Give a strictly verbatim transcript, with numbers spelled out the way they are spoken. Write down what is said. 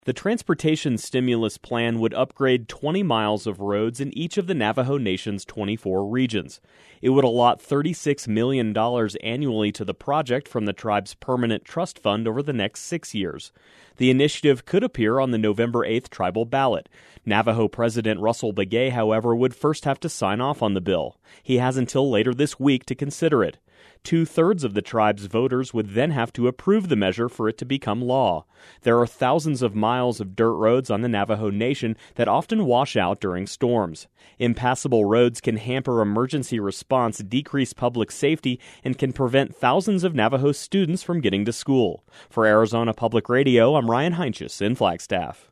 The transportation stimulus plan would upgrade twenty miles of roads in each of the Navajo Nation's twenty-four regions. It would allot thirty-six million dollars annually to the project from the tribe's permanent trust fund over the next six years. The initiative could appear on the November eighth tribal ballot. Navajo President Russell Begay, however, would first have to sign off on the bill. He has until later this week to consider it. Two-thirds of the tribe's voters would then have to approve the measure for it to become law. There are thousands of miles of dirt roads on the Navajo Nation that often wash out during storms. Impassable roads can hamper emergency response, decrease public safety, and can prevent thousands of Navajo students from getting to school. For Arizona Public Radio, I'm Ryan Heinches in Flagstaff.